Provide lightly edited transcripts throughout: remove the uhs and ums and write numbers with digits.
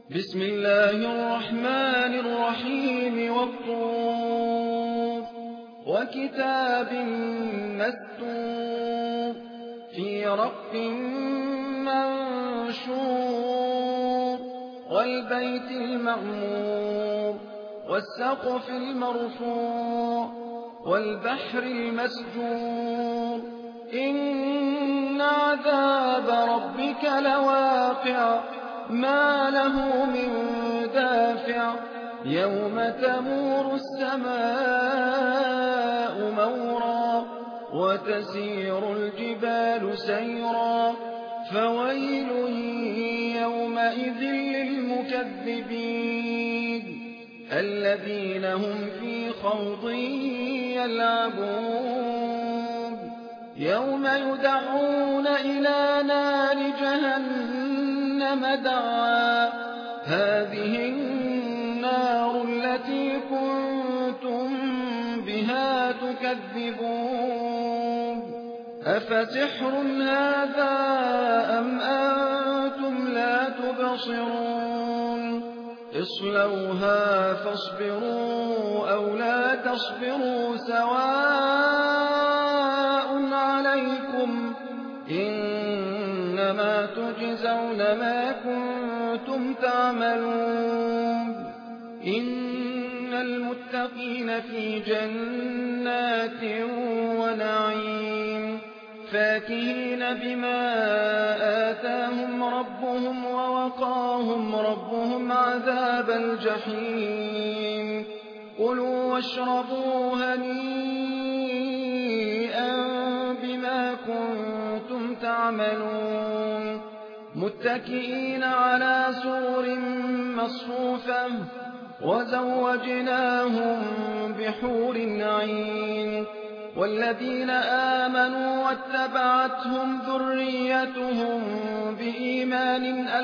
بسم الله الرحمن الرحيم والطور وكتاب مسطور في رق منشور والبيت المعمور والسقف المرفوع والبحر المسجور إن عذاب ربك لواقع ما له من دافع يوم تمور السماء مورا وتسير الجبال سيرا فويل يومئذ للمكذبين الذين هم في خوض يلعبون يوم يدعون إلى نار جهنم دعا هذه النار التي كنتم بها تكذبون أفسحر هذا أم أنتم لا تبصرون اصلوها فاصبروا أو لا تصبروا سواء عليكم إنما تجزون ما كنتم تعملون إن المتقين في جنات ونعيم فاكهين بما آتاهم ربهم ووقاهم ربهم عذاب الجحيم كلوا واشربوا هنيئا بما كنتم تعملون متكئين على سرر مصفوفة وزوجناهم بحور عين والذين آمنوا واتبعتهم ذريتهم بإيمان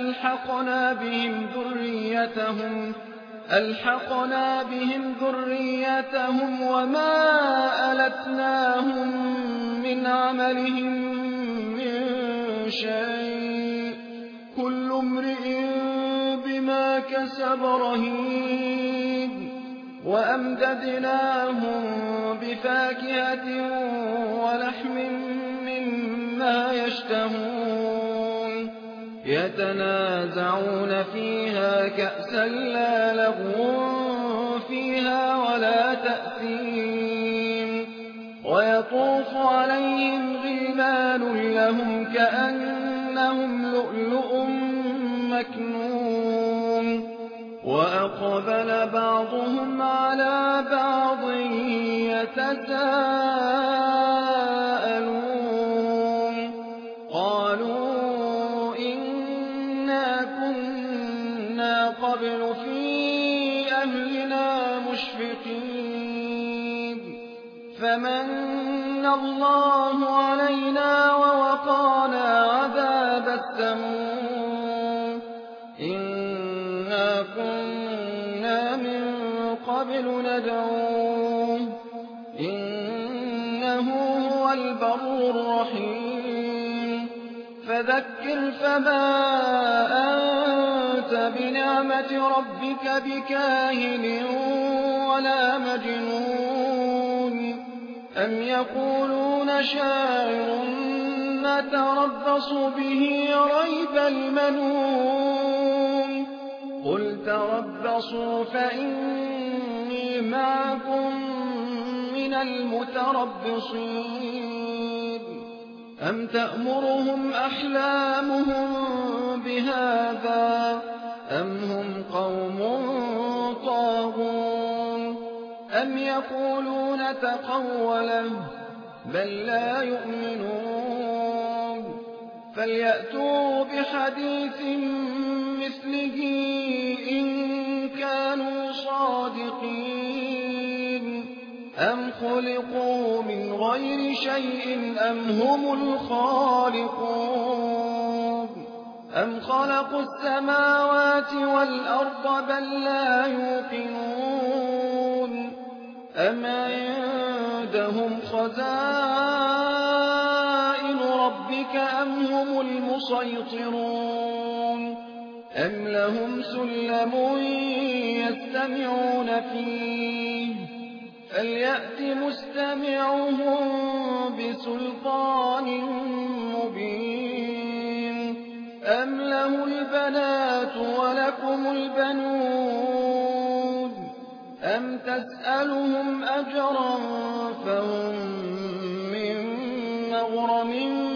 ألحقنا بهم ذريتهم وما ألتناهم من عملهم من شيء كل امرئ بما كسب رهين وأمددناهم بفاكهة ولحم مما يشتهون يتنازعون فيها كأسا لا لغو فيها ولا تأثيم ويطوف عليهم غلمان لهم كأنهم لؤلؤ مكنون وأقبل بعضهم على بعض يتساءلون قالوا إنا كنا قبل في أهلنا مشفقين فمن الله علينا ووقانا عذاب السموم إنا كنا من قبل ندعوه إنه هو البر الرحيم فذكر فما أنت بنعمة ربك بكاهن ولا مجنون أم يقولون شاعر نتربص به ريب المنون قل تربصوا فإني معكم من المتربصين أم تأمرهم أحلامهم بهذا أم هم قوم طاغون أم يقولون تقوله بل لا يؤمنون فليأتوا بحديث مثله إن كانوا صادقين أم خلقوا من غير شيء أم هم الخالقون أم خلقوا السماوات والأرض بل لا يوقنون أم عندهم خزائن ربك أم هم المسيطرون أَمْ لَهُمْ سُلَّمٌ يَسْتَمِعُونَ فِيهِ فَلْيَأْتِ مُسْتَمِعُهُم بِسُلْطَانٍ مُّبِينٍ أَمْ لَهُ الْبَنَاتُ وَلَكُمُ الْبَنُونَ أَمْ تَسْأَلُهُمْ أَجْرًا فَهُم مِّن مَّغْرَمٍ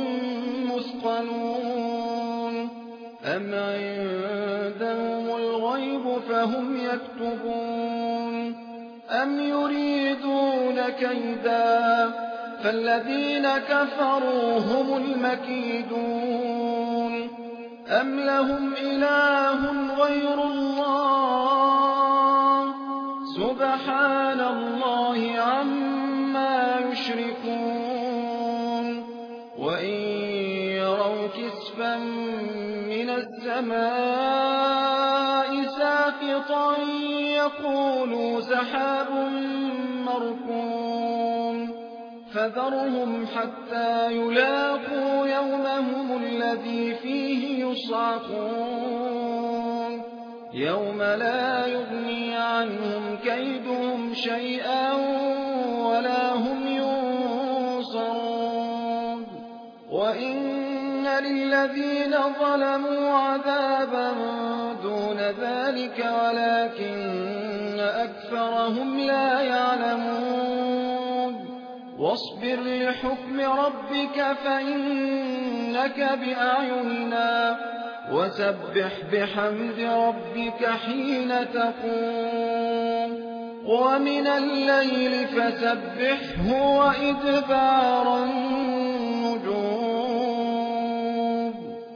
مُّثْقَلُونَ أَمْ عِندَهُمُ الْغَيْبُ فَهُمْ يَكْتُبُونَ أَمْ يُرِيدُونَ كَيْدًا فَالَّذِينَ كَفَرُوا هُمُ الْمَكِيدُونَ أَمْ لَهُمْ إِلَٰهٌ غَيْرُ اللَّهِ سُبْحَانَ اللَّهِ عَمَّا يُشْرِكُونَ وَإِن يَرَوْا كِسْفًا مِّنَ السَّمَاءِ سَاقِطًا يَقُولُوا سَحَابٌ مَّرْكُومٌ فَذَرْهُمْ حَتَّىٰ يُلَاقُوا يَوْمَهُمُ الَّذِي فِيهِ يُصْعَقُونَ يَوْمَ لَا يُغْنِي عَنْهُمْ كَيْدُهُمْ شَيْئًا وَلَا هُمْ يُنصَرُونَ وَإِنَّ لِلَّذِينَ ظَلَمُوا عَذَابًا دُونَ ذَٰلِكَ وَلَٰكِنَّ أَكْثَرَهُمْ لَا يَعْلَمُونَ وَاصْبِرْ لِحُكْمِ رَبِّكَ فَإِنَّكَ بِأَعْيُنِنَا وَسَبِّحْ بِحَمْدِ رَبِّكَ حِينَ تَقُومُ وَمِنَ اللَّيْلِ فَسَبِّحْهُ وَإِدْبَارَ النُّجُومِ